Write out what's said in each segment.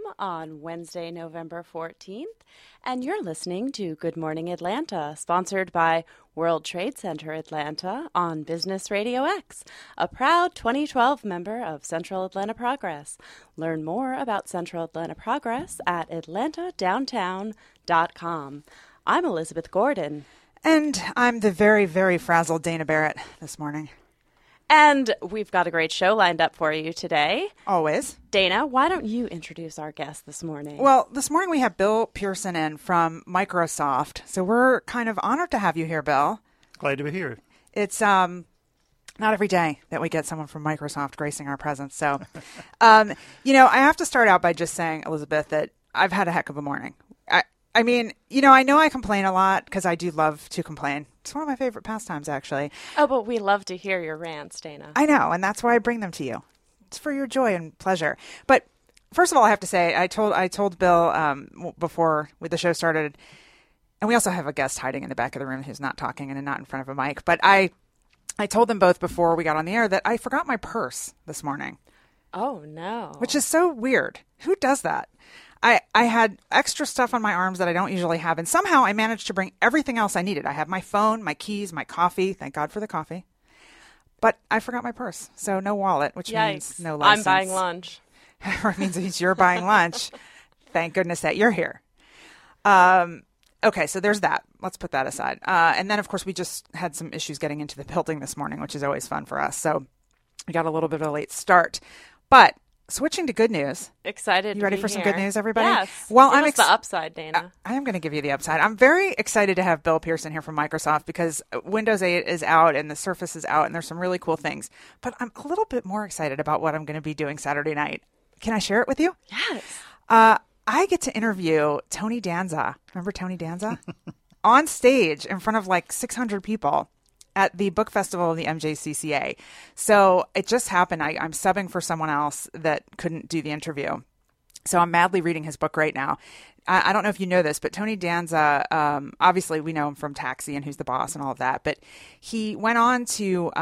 on Wednesday, November 14th, and you're listening to Good Morning Atlanta, sponsored by World Trade Center Atlanta on Business Radio X, a proud 2012 member of Central Atlanta Progress. Learn more about Central Atlanta Progress at atlantadowntown.com. I'm Elizabeth Gordon. And I'm the very, very frazzled Dana Barrett this morning. And we've got a great show lined up for you today. Always. Dana, why don't you introduce our guest this morning? Well, this morning we have Bill Pearson in from Microsoft. So we're kind of honored to have you here, Bill. Glad to be here. It's not every day that we get someone from Microsoft gracing our presence. So, I have to start out by just saying, Elizabeth, that I've had a heck of a morning. I know I complain a lot because I do love to complain. It's one of my favorite pastimes, actually. Oh, but we love to hear your rants, Dana. I know, and that's why I bring them to you. It's for your joy and pleasure. But first of all, I have to say, I told Bill before the show started, and we also have a guest hiding in the back of the room who's not talking and not in front of a mic. But I told them both before we got on the air that I forgot my purse this morning. Oh, no. Which is so weird. Who does that? I had extra stuff on my arms that I don't usually have, and somehow I managed to bring everything else I needed. I have my phone, my keys, my coffee. Thank God for the coffee. But I forgot my purse, so no wallet, which means no license. I'm buying lunch. Or it means you're buying lunch. Thank goodness that you're here. Okay, so there's that. Let's put that aside. And then, of course, we just had some issues getting into the building this morning, which is always fun for us. So we got a little bit of a late start. But switching to good news. Excited. You ready for some good news, everybody? Yes. Well, Give us the upside, Dana. I am going to give you the upside. I'm very excited to have Bill Pearson here from Microsoft because Windows 8 is out and the Surface is out and there's some really cool things. But I'm a little bit more excited about what I'm going to be doing Saturday night. Can I share it with you? Yes. I get to interview Tony Danza. Remember Tony Danza? On stage in front of like 600 people at the book festival of the MJCCA. So it just happened. I'm subbing for someone else that couldn't do the interview. So I'm madly reading his book right now. I don't know if you know this, but Tony Danza, obviously we know him from Taxi and Who's the Boss and all of that. But he went on to,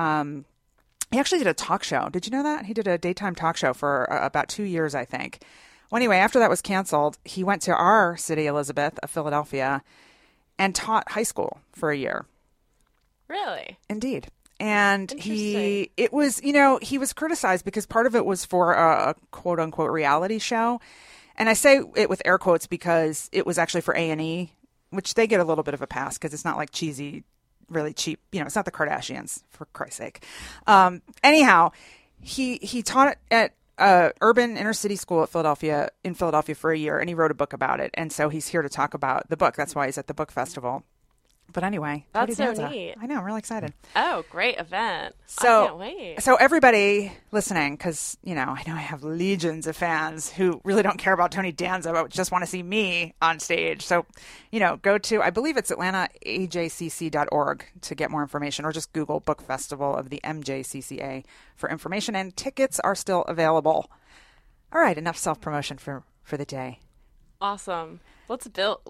he actually did a talk show. Did you know that? He did a daytime talk show for about 2 years, I think. Well, anyway, after that was canceled, he went to our city, Elizabeth, of Philadelphia, and taught high school for a year. Really? Indeed. And he was criticized because part of it was for a quote unquote reality show. And I say it with air quotes because it was actually for A&E, which they get a little bit of a pass because it's not like cheesy, really cheap. It's not the Kardashians, for Christ's sake. Anyhow, he taught at urban inner city school in Philadelphia for a year, and he wrote a book about it. And so he's here to talk about the book. That's why he's at the book festival. But anyway, that's so neat. I know, I'm really excited. Oh, great event. So, I can't wait. So everybody listening, because, I know I have legions of fans who really don't care about Tony Danza, but just want to see me on stage. So, go to, I believe it's atlantaajcc.org to get more information, or just Google Book Festival of the MJCCA for information, and tickets are still available. All right, enough self-promotion for the day. Awesome. Let's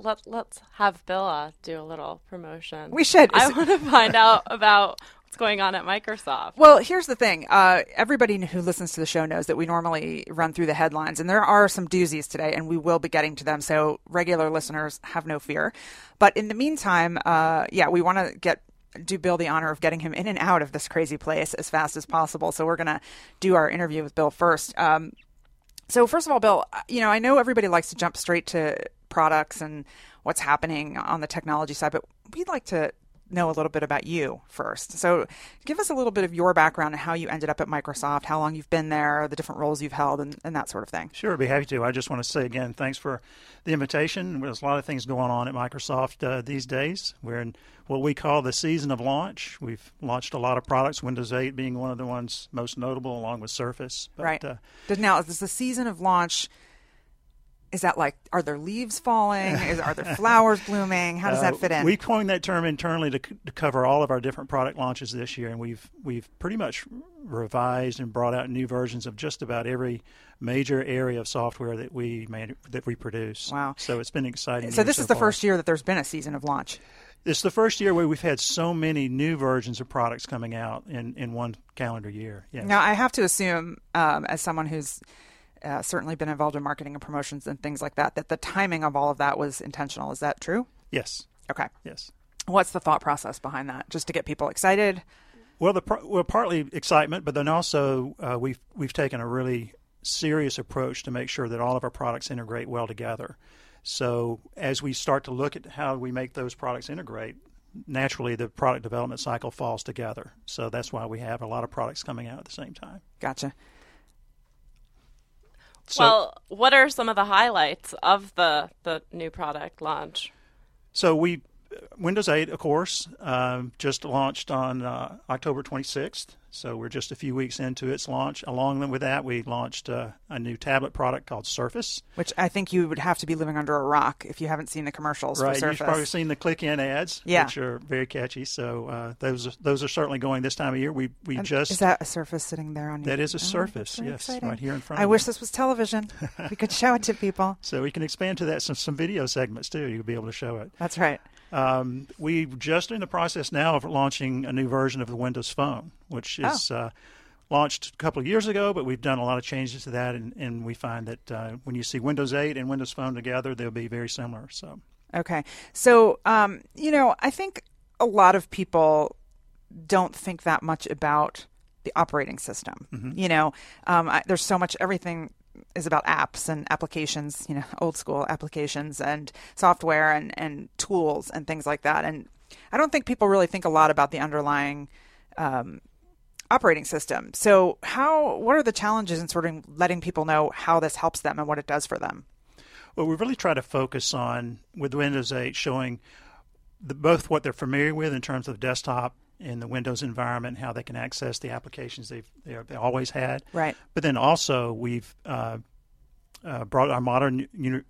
have Bill do a little promotion. We should. I want to find out about what's going on at Microsoft. Well, here's the thing. Everybody who listens to the show knows that we normally run through the headlines, and there are some doozies today, and we will be getting to them. So regular listeners have no fear. But in the meantime, we want to do Bill the honor of getting him in and out of this crazy place as fast as possible. So we're going to do our interview with Bill first. So first of all, Bill, I know everybody likes to jump straight to products and what's happening on the technology side, but we'd like to know a little bit about you first. So give us a little bit of your background and how you ended up at Microsoft, how long you've been there, the different roles you've held, and that sort of thing. Sure, I'd be happy to. I just want to say again, thanks for the invitation. There's a lot of things going on at Microsoft these days. We're in what we call the season of launch. We've launched a lot of products, Windows 8 being one of the ones most notable, along with Surface. But, right. Now, is the season of launch, is that like, are there leaves falling? Are there flowers blooming? How does that fit in? We coined that term internally to cover all of our different product launches this year, and we've pretty much revised and brought out new versions of just about every major area of software that we produce. Wow! So it's been exciting. So this is the first year that there's been a season of launch. It's the first year where we've had so many new versions of products coming out in one calendar year. Yes. Now, I have to assume, as someone who's certainly been involved in marketing and promotions and things like that, that the timing of all of that was intentional. Is that true? Yes. Okay. Yes. What's the thought process behind that? Just to get people excited? Well, partly excitement, but then also we've taken a really serious approach to make sure that all of our products integrate well together. So as we start to look at how we make those products integrate, naturally the product development cycle falls together. So that's why we have a lot of products coming out at the same time. Gotcha. So, well, what are some of the highlights of the new product launch? So Windows 8, of course, just launched on October 26th. So we're just a few weeks into its launch. Along with that, we launched a new tablet product called Surface. Which I think you would have to be living under a rock if you haven't seen the commercials for Surface. Right, you've probably seen the click-in ads, yeah, which are very catchy. So those are certainly going this time of year. We just is that a Surface sitting there on you? That is a Surface, yes, exciting. right here in front of I you. wish this was television. We could show it to people. So we can expand to that some video segments, too. You'll be able to show it. That's right. We're just in the process now of launching a new version of the Windows Phone, which is launched a couple of years ago, but we've done a lot of changes to that, and we find that when you see Windows 8 and Windows Phone together, they'll be very similar. So, okay. So, I think a lot of people don't think that much about the operating system. Mm-hmm. There's so much, everything is about apps and applications, old school applications and software and tools and things like that. And I don't think people really think a lot about the underlying operating system. So what are the challenges in sort of letting people know how this helps them and what it does for them? Well, we really try to focus on, with Windows 8, showing both what they're familiar with in terms of desktop in the Windows environment, how they can access the applications they always had. Right. But then also we've brought our modern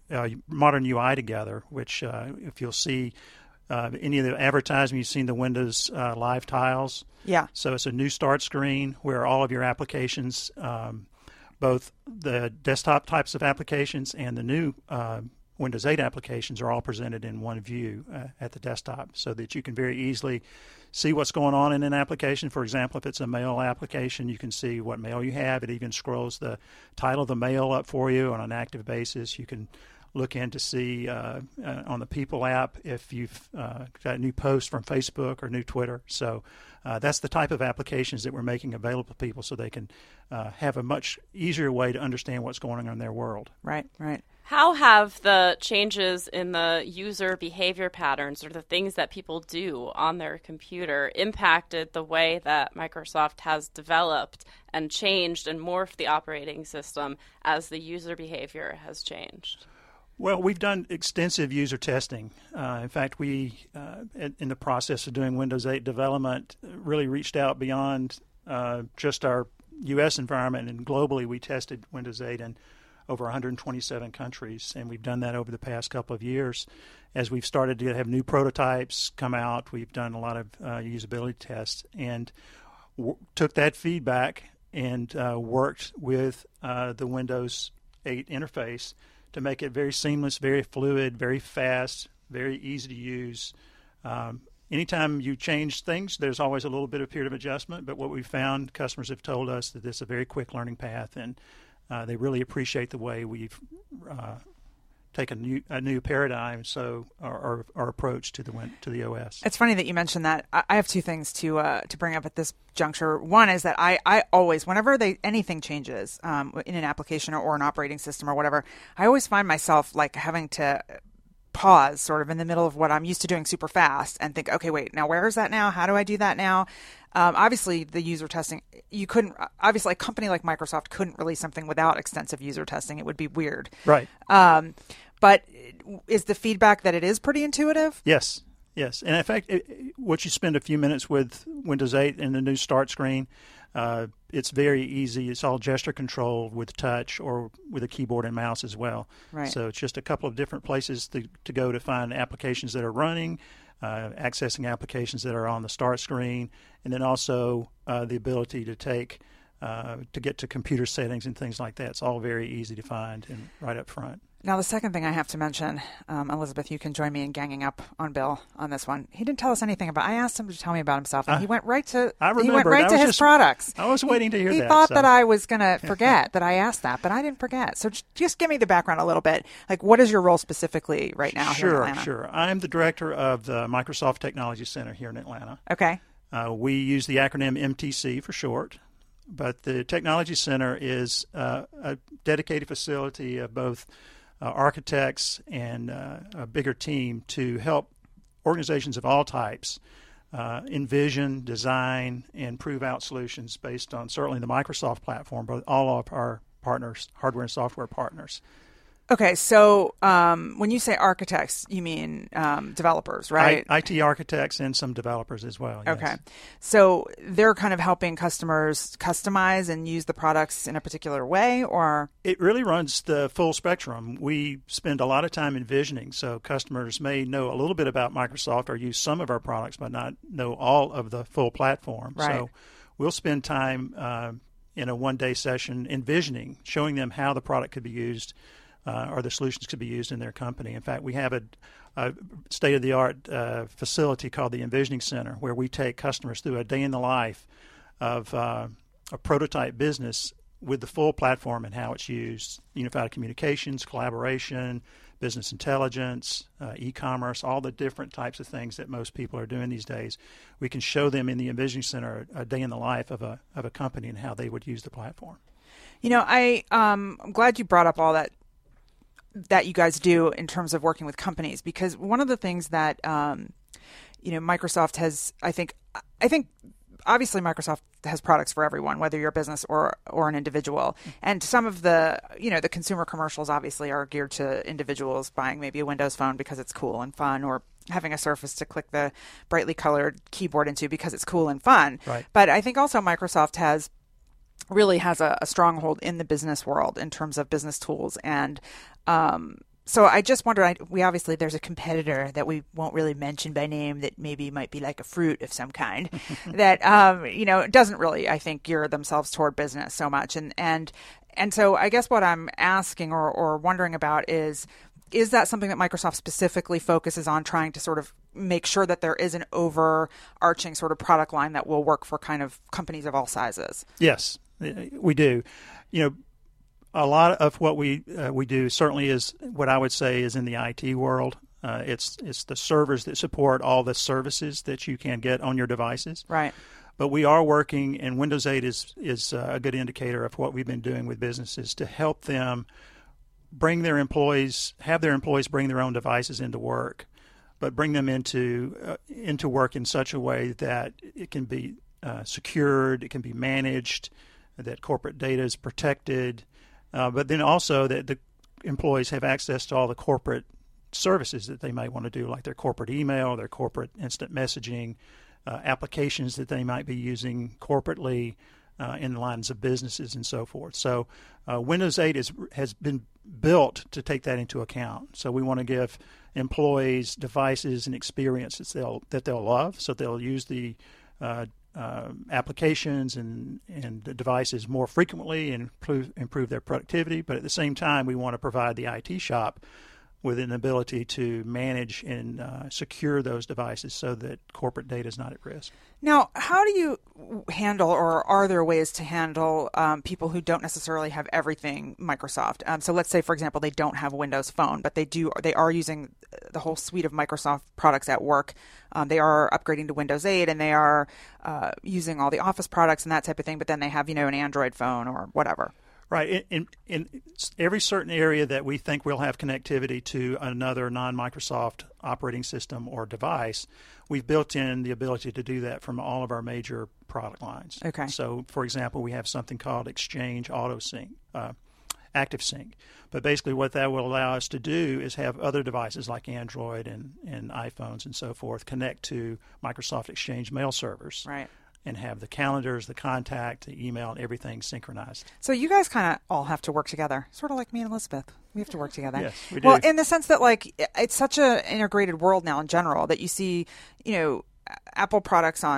UI together, which if you'll see any of the advertising, you've seen the Windows Live tiles. Yeah. So it's a new start screen where all of your applications, both the desktop types of applications and the new Windows 8 applications, are all presented in one view at the desktop, so that you can very easily see what's going on in an application. For example, if it's a mail application, you can see what mail you have. It even scrolls the title of the mail up for you on an active basis. You can look in to see on the People app if you've got a new post from Facebook or new Twitter. So that's the type of applications that we're making available to people so they can have a much easier way to understand what's going on in their world. Right, right. How have the changes in the user behavior patterns or the things that people do on their computer impacted the way that Microsoft has developed and changed and morphed the operating system as the user behavior has changed? Well, we've done extensive user testing. In fact, we, in the process of doing Windows 8 development, really reached out beyond just our U.S. environment, and globally we tested Windows 8 in over 127 countries, and we've done that over the past couple of years. As we've started to have new prototypes come out, we've done a lot of usability tests and took that feedback and worked with the Windows 8 interface to make it very seamless, very fluid, very fast, very easy to use. Anytime you change things, there's always a little bit of period of adjustment, but what we've found, customers have told us that this is a very quick learning path, and they really appreciate the way we've taken a new paradigm, so our approach to the OS. It's funny that you mentioned that. I have two things to bring up at this juncture. One is that I always, whenever anything changes in an application or an operating system or whatever, I always find myself like having to pause sort of in the middle of what I'm used to doing super fast and think, okay, wait, now where is that now? How do I do that now? Obviously, the user testing, obviously a company like Microsoft couldn't release something without extensive user testing. It would be weird. Right. But is the feedback that it is pretty intuitive? Yes. Yes. And in fact, once you spend a few minutes with Windows 8 and the new start screen, it's very easy. It's all gesture controlled with touch or with a keyboard and mouse as well. Right. So it's just a couple of different places to go to find applications that are running, accessing applications that are on the start screen, and then also the ability to get to computer settings and things like that. It's all very easy to find and right up front. Now, the second thing I have to mention, Elizabeth, you can join me in ganging up on Bill on this one. He didn't tell us anything about. I asked him to tell me about himself, and he went right to. He went right to his products. I was waiting to hear that. He thought that I was going to forget that I asked that, but I didn't forget. So just give me the background a little bit. Like, what is your role specifically right now here in Atlanta? Sure. I'm the director of the Microsoft Technology Center here in Atlanta. Okay. We use the acronym MTC for short. But the Technology Center is a dedicated facility of both architects and a bigger team to help organizations of all types envision, design, and prove out solutions based on certainly the Microsoft platform, but all of our partners, hardware and software partners. Okay, so when you say architects, you mean developers, right? IT architects and some developers as well. Yes. Okay, so they're kind of helping customers customize and use the products in a particular way, or? It really runs the full spectrum. We spend a lot of time envisioning, so customers may know a little bit about Microsoft or use some of our products, but not know all of the full platform. Right. So we'll spend time in a one-day session envisioning, showing them how the product could be used or the solutions could be used in their company. In fact, we have a state-of-the-art facility called the Envisioning Center, where we take customers through a day in the life of a prototype business with the full platform and how it's used: unified communications, collaboration, business intelligence, e-commerce, all the different types of things that most people are doing these days. We can show them in the Envisioning Center a day in the life of a company and how they would use the platform. You know, I'm glad you brought up all that you guys do in terms of working with companies, because one of the things that Microsoft has, I think obviously Microsoft has products for everyone, whether you're a business or an individual. And some of the the consumer commercials obviously are geared to individuals buying maybe a Windows phone because it's cool and fun, or having a Surface to click the brightly colored keyboard into because it's cool and fun. Right. But I think also Microsoft really has a stronghold in the business world in terms of business tools. And so I just wonder, there's a competitor that we won't really mention by name that maybe might be like a fruit of some kind that, doesn't really, I think, gear themselves toward business so much. And so I guess what I'm asking or wondering about is that something that Microsoft specifically focuses on, trying to sort of make sure that there is an overarching sort of product line that will work for kind of companies of all sizes? Yes, we do. A lot of what we do certainly is what I would say is in the IT world. It's the servers that support all the services that you can get on your devices. Right. But we are working, and Windows 8 is a good indicator of what we've been doing with businesses to help them have their employees bring their own devices into work, but bring them into work in such a way that it can be secured, it can be managed, that corporate data is protected, but then also that the employees have access to all the corporate services that they might want to do, like their corporate email, their corporate instant messaging, applications that they might be using corporately in the lines of businesses and so forth. So Windows 8 has been built to take that into account. So we want to give employees devices and experiences that they'll love, so they'll use the applications and the devices more frequently and improve their productivity. But at the same time, we want to provide the IT shop with an ability to manage and secure those devices so that corporate data is not at risk. Now, how do you handle, or are there ways to handle people who don't necessarily have everything Microsoft? So let's say, for example, they don't have a Windows Phone, but they are using the whole suite of Microsoft products at work. They are upgrading to Windows 8, and they are using all the Office products and that type of thing, but then they have, an Android phone or whatever. Right. In every certain area that we think we'll have connectivity to another non-Microsoft operating system or device, we've built in the ability to do that from all of our major product lines. Okay. So, for example, we have something called Exchange AutoSync, ActiveSync. But basically what that will allow us to do is have other devices like Android and iPhones and so forth connect to Microsoft Exchange mail servers. Right. And have the calendars, the contact, the email, and everything synchronized. So you guys kind of all have to work together, sort of like me and Elizabeth. We have to work together. Yes, we do. Well, in the sense that, like, it's such an integrated world now in general that you see, Apple products on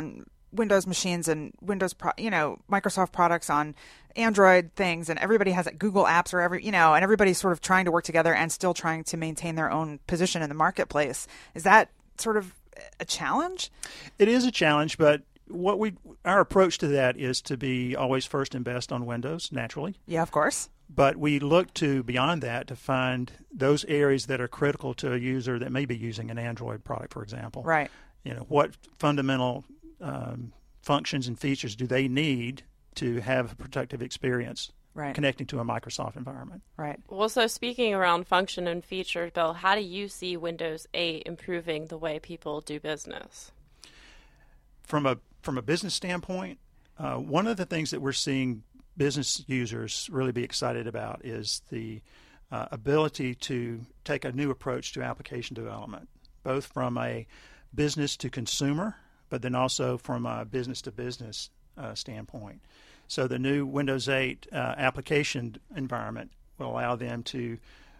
Windows machines and Microsoft products on Android things, and everybody has Google apps or and everybody's sort of trying to work together and still trying to maintain their own position in the marketplace. Is that sort of a challenge? It is a challenge, but our approach to that is to be always first and best on Windows, naturally. Yeah, of course. But we look to beyond that to find those areas that are critical to a user that may be using an Android product, for example. Right. What fundamental functions and features do they need to have a productive experience connecting to a Microsoft environment? Right. Well, so speaking around function and features, Bill, how do you see Windows 8 improving the way people do business? From a business standpoint, one of the things that we're seeing business users really be excited about is the ability to take a new approach to application development, both from a business to consumer, but then also from a business to business standpoint. So the new Windows 8 application environment will allow them to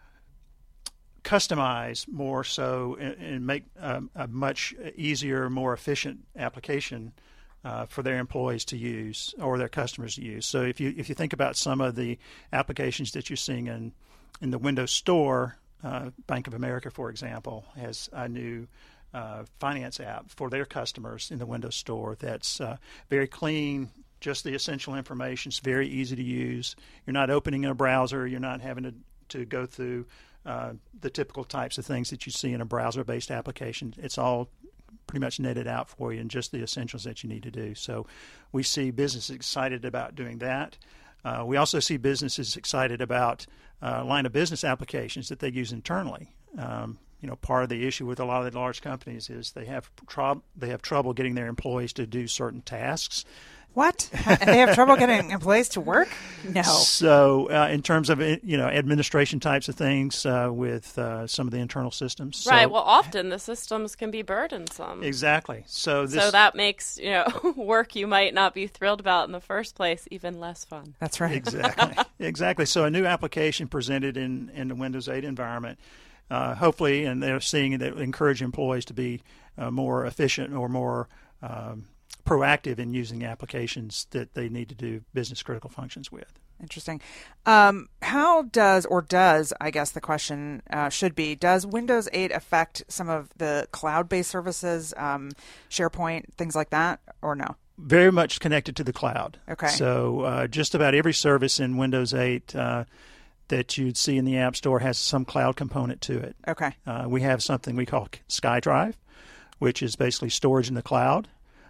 customize more so and make a much easier, more efficient application for their employees to use or their customers to use. So if you think about some of the applications that you're seeing in the Windows Store, Bank of America, for example, has a new finance app for their customers in the Windows Store that's very clean, just the essential information. It's very easy to use. You're not opening a browser. You're not having to go through the typical types of things that you see in a browser-based application. It's all pretty much netted out for you and just the essentials that you need to do. So we see businesses excited about doing that. We also see businesses excited about line of business applications that they use internally. Part of the issue with a lot of the large companies is they have trouble getting their employees to do certain tasks. What? They have trouble getting employees to work? No. So in terms of administration types of things with some of the internal systems. Right. So, well, often the systems can be burdensome. Exactly. So that makes work you might not be thrilled about in the first place even less fun. That's right. Exactly. So a new application presented in the Windows 8 environment, hopefully, and they're seeing that encourage employees to be more efficient or more proactive in using applications that they need to do business critical functions with. Interesting. How does, I guess the question should be, does Windows 8 affect some of the cloud-based services, SharePoint, things like that, or no? Very much connected to the cloud. Okay. So just about every service in Windows 8 that you'd see in the App Store has some cloud component to it. Okay. We have something we call SkyDrive, which is basically storage in the cloud.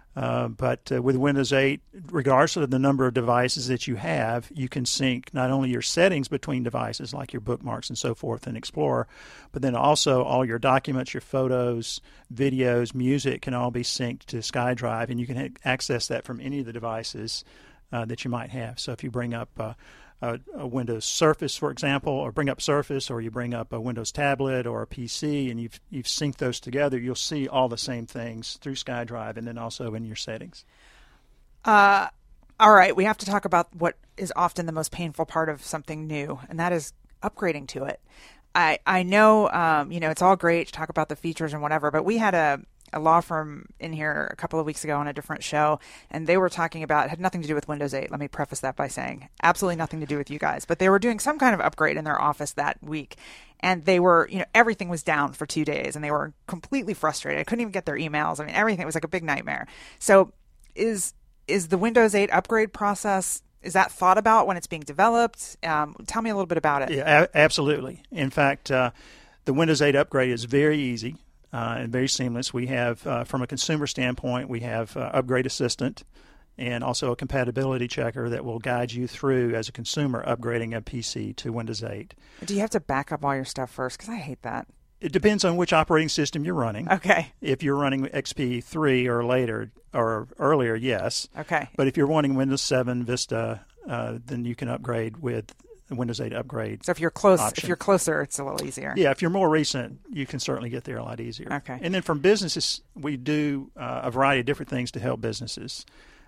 But with Windows 8, regardless of the number of devices that you have, you can sync not only your settings between devices, like your bookmarks and so forth in Explorer, but then also all your documents, your photos, videos, music can all be synced to SkyDrive, and you can access that from any of the devices that you might have. So if you bring up a Windows Surface, for example, or bring up Surface, or you bring up a Windows tablet or a PC, and you've synced those together, you'll see all the same things through SkyDrive and then also in your settings. All right, we have to talk about what is often the most painful part of something new, and that is upgrading to it. I know, it's all great to talk about the features and whatever, but we had a law firm in here a couple of weeks ago on a different show, and they were talking about, it had nothing to do with Windows 8. Let me preface that by saying absolutely nothing to do with you guys, but they were doing some kind of upgrade in their office that week, and they were, everything was down for 2 days, and they were completely frustrated. I couldn't even get their emails. I mean, everything was like a big nightmare. So is the Windows 8 upgrade process, is that thought about when it's being developed? Tell me a little bit about it. Yeah, absolutely. In fact, the Windows 8 upgrade is very easy. And very seamless. We have, from a consumer standpoint, we have Upgrade Assistant and also a compatibility checker that will guide you through, as a consumer, upgrading a PC to Windows 8. Do you have to back up all your stuff first? Because I hate that. It depends on which operating system you're running. Okay. If you're running XP 3 or later or earlier, yes. Okay. But if you're wanting Windows 7 Vista, then you can upgrade with Windows 8 upgrade. So if you're closer, it's a little easier. Yeah, if you're more recent, you can certainly get there a lot easier. Okay. And then from businesses, we do a variety of different things to help businesses.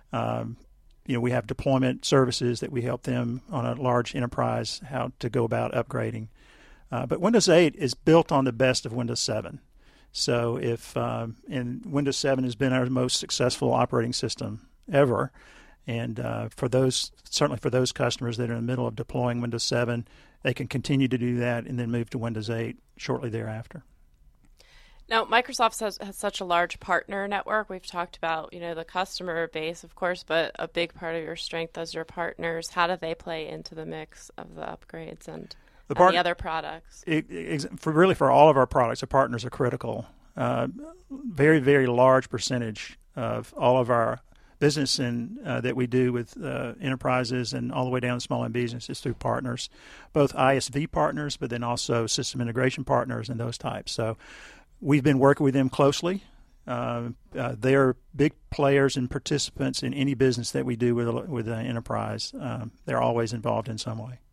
We have deployment services that we help them on a large enterprise how to go about upgrading. But Windows 8 is built on the best of Windows 7. So and Windows 7 has been our most successful operating system ever. And certainly for those customers that are in the middle of deploying Windows 7, they can continue to do that and then move to Windows 8 shortly thereafter. Now, Microsoft has such a large partner network. We've talked about, the customer base, of course, but a big part of your strength is your partners. How do they play into the mix of the upgrades and the other products? For all of our products, the partners are critical. Very, very large percentage of all of our business that we do with enterprises and all the way down to small and businesses through partners, both ISV partners, but then also system integration partners and those types. So we've been working with them closely. They are big players and participants in any business that we do with an enterprise. They're always involved in some way.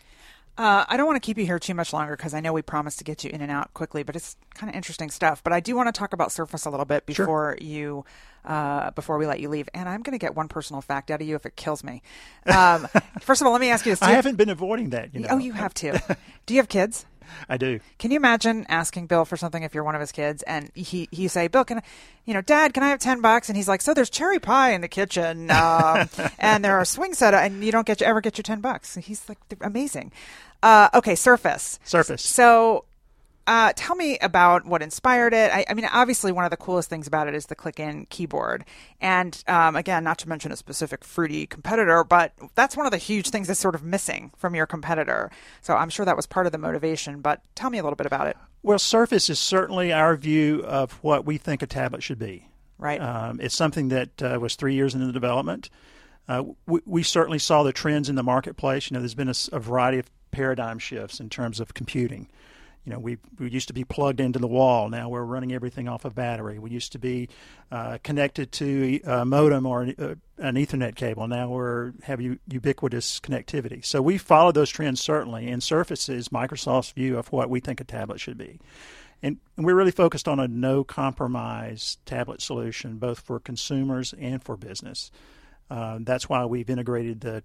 I don't want to keep you here too much longer because I know we promised to get you in and out quickly, but it's kind of interesting stuff. But I do want to talk about Surface a little bit before before we let you leave. And I'm going to get one personal fact out of you if it kills me. First of all, let me ask you this. I haven't been avoiding that. Oh, you have too. Do you have kids? I do. Can you imagine asking Bill for something if you're one of his kids and you say, Bill, Dad, can I have $10? And he's like, so there's cherry pie in the kitchen and there are swing set and you don't ever get your $10. He's like, amazing. Okay. Surface. So tell me about what inspired it. I mean, obviously one of the coolest things about it is the click-in keyboard. And again, not to mention a specific fruity competitor, but that's one of the huge things that's sort of missing from your competitor. So I'm sure that was part of the motivation, but tell me a little bit about it. Well, Surface is certainly our view of what we think a tablet should be. Right. It's something that was 3 years into the development. We certainly saw the trends in the marketplace. There's been a variety of paradigm shifts in terms of computing. We used to be plugged into the wall. Now we're running everything off a battery. We used to be connected to a modem or an Ethernet cable. Now we have ubiquitous connectivity. So we followed those trends certainly, and Surface is Microsoft's view of what we think a tablet should be. And we're really focused on a no-compromise tablet solution, both for consumers and for business. That's why we've integrated the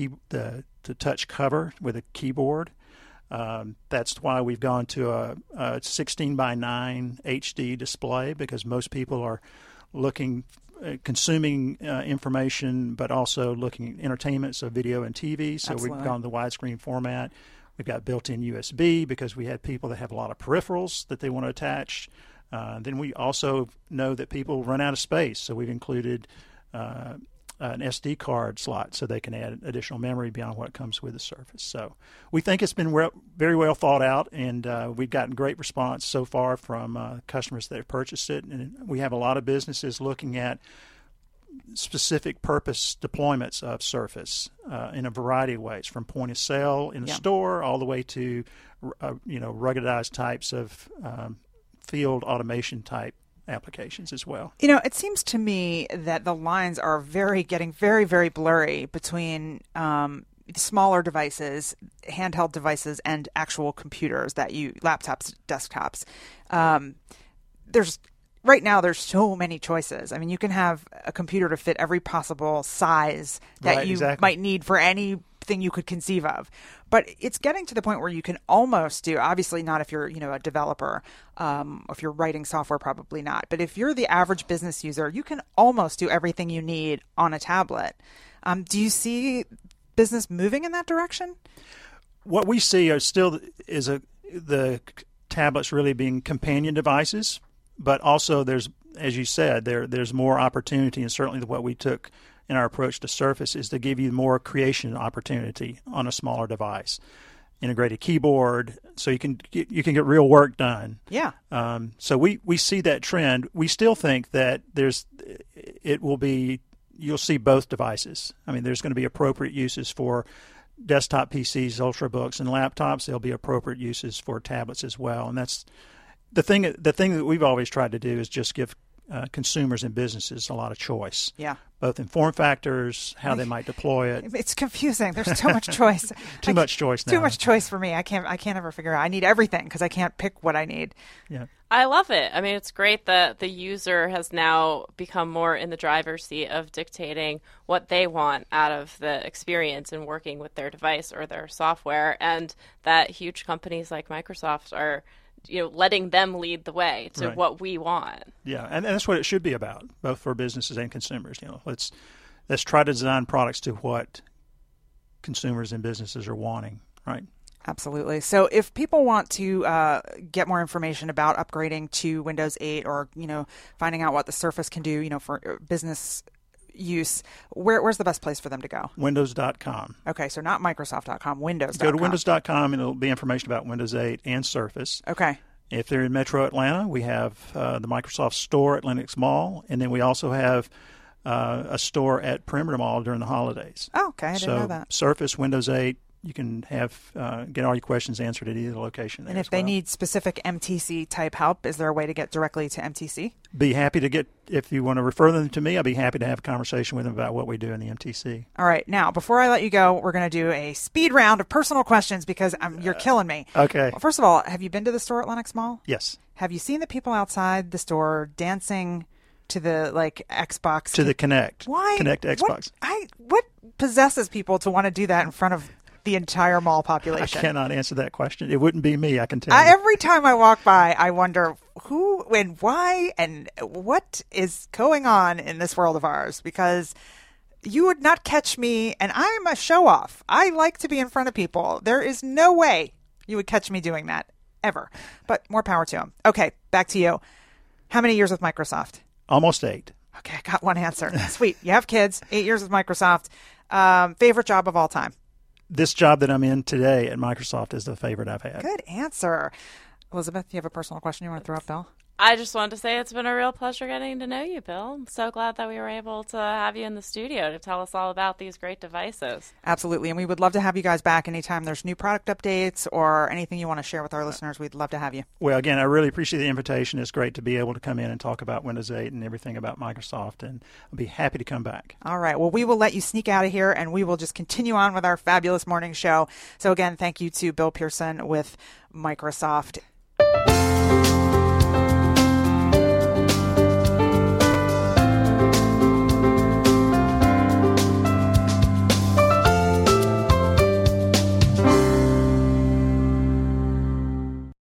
touch cover with a keyboard. That's why we've gone to a 16 by 9 HD display, because most people are consuming information, but also looking at entertainment, so video and TV. So Absolutely. We've gone to the widescreen format. We've got built-in USB because we had people that have a lot of peripherals that they want to attach. Then we also know that people run out of space, so we've included an SD card slot so they can add additional memory beyond what comes with the Surface. So we think it's been very well thought out, and we've gotten great response so far from customers that have purchased it. And we have a lot of businesses looking at specific purpose deployments of Surface in a variety of ways, from point of sale in the store all the way to ruggedized types of field automation type applications as well. It seems to me that the lines are getting very, very blurry between smaller devices, handheld devices, and actual computers laptops, desktops. Right now, there's so many choices. I mean, you can have a computer to fit every possible size that you might need for anything you could conceive of. But it's getting to the point where you can almost do, obviously not if you're, a developer, if you're writing software, probably not. But if you're the average business user, you can almost do everything you need on a tablet. Do you see business moving in that direction? What we see are still the tablets really being companion devices, but also there's, as you said, there's more opportunity, and certainly what we took in our approach to Surface is to give you more creation opportunity on a smaller device. Integrated keyboard, so you can get real work done. Yeah. So we see that trend. We still think that you'll see both devices. I mean, there's going to be appropriate uses for desktop PCs, Ultrabooks, and laptops. There'll be appropriate uses for tablets as well. And that's the thing that we've always tried to do is just give consumers and businesses a lot of choice. Yeah. Both in form factors, how they might deploy it. It's confusing. There's so much choice. Too much choice now. Too much choice for me. I can't ever figure out. I need everything because I can't pick what I need. Yeah. I love it. I mean, it's great that the user has now become more in the driver's seat of dictating what they want out of the experience in working with their device or their software, and that huge companies like Microsoft are letting them lead the way to Right. what we want. Yeah, and that's what it should be about, both for businesses and consumers. Let's try to design products to what consumers and businesses are wanting, right? Absolutely. So if people want to get more information about upgrading to Windows 8 or, finding out what the Surface can do, for business use, where's the best place for them to go? Windows.com. Okay, so not Microsoft.com, Windows.com. Go to Windows.com and it'll be information about Windows 8 and Surface. Okay. If they're in Metro Atlanta, we have the Microsoft Store at Lenox Mall, and then we also have a store at Perimeter Mall during the holidays. Oh, okay. I didn't know that. Surface, Windows 8, you can have get all your questions answered at either location there. And if they need specific MTC type help, is there a way to get directly to MTC? Be happy to if you want to refer them to me, I'll be happy to have a conversation with them about what we do in the MTC. All right. Now, before I let you go, we're going to do a speed round of personal questions because you're killing me. Okay. Well, first of all, have you been to the store at Lenox Mall? Yes. Have you seen the people outside the store dancing to the Xbox? To the Kinect. Why? Kinect Xbox. What possesses people to want to do that in front of the entire mall population? I cannot answer that question. It wouldn't be me, I can tell you. Every time I walk by, I wonder who and why and what is going on in this world of ours, because you would not catch me, and I'm a show-off. I like to be in front of people. There is no way you would catch me doing that, ever. But more power to them. Okay, back to you. How many years with Microsoft? Almost 8. Okay, I got one answer. Sweet. You have kids, 8 years with Microsoft. Favorite job of all time? This job that I'm in today at Microsoft is the favorite I've had. Good answer. Elizabeth, do you have a personal question you want to throw up, Bill? I just wanted to say it's been a real pleasure getting to know you, Bill. I'm so glad that we were able to have you in the studio to tell us all about these great devices. Absolutely. And we would love to have you guys back anytime there's new product updates or anything you want to share with our listeners. We'd love to have you. Well, again, I really appreciate the invitation. It's great to be able to come in and talk about Windows 8 and everything about Microsoft, and I'll be happy to come back. All right. Well, we will let you sneak out of here, and we will just continue on with our fabulous morning show. So, again, thank you to Bill Pearson with Microsoft.